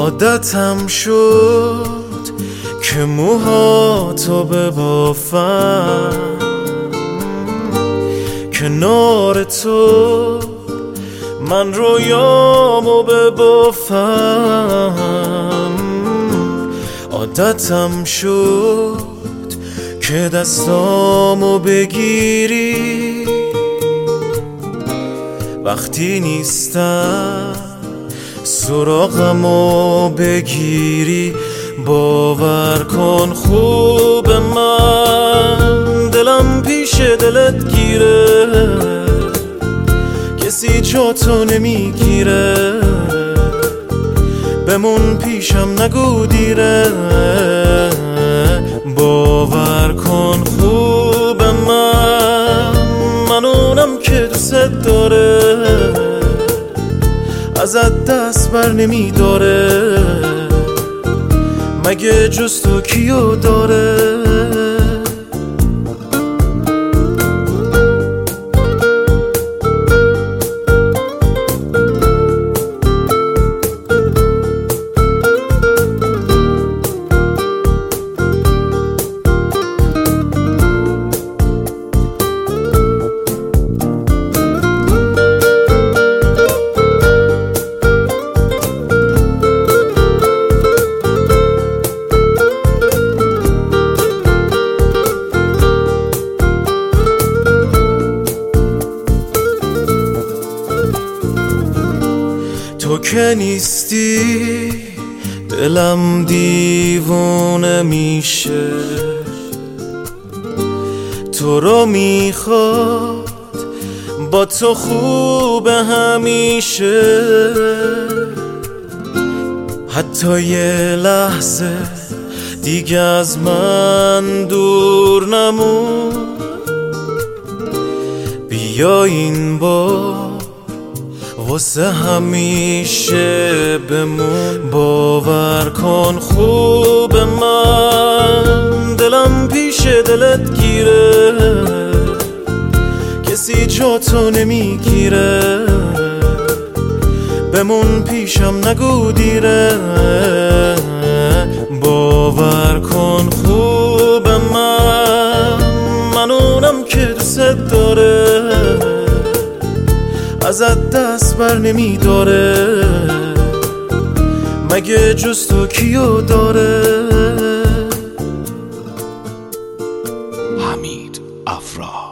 عادتم شد که موهاتو ببافم، کنار تو من رویامو ببافم. عادتم شد که دستامو بگیری وقتی نیستم، سراغمو بگیری. باور کن خوب من دلم پیش دلت گیره، کسی جاتو نمیگیره. بمون پیشم نگو دیره، باور کن خوب من اونم که دوست داره، ازت دست بر نمی داره. مگه جز تو کیو داره؟ تو که نیستی دلم دیوونه میشه، تو رو میخواد با تو خوب همیشه. حتی یه لحظه دیگه از من دور نمون، بیا این بار واسه همیشه بمون. باور کن خوب من دلم پیش دلت گیره، کسی جاتو نمیگیره. بمون پیشم نگو دیره، باور کن خوب من اونم که دوست داره، ازت دست بر نمی داره. مگه جز تو کیو داره؟ حمید افرا.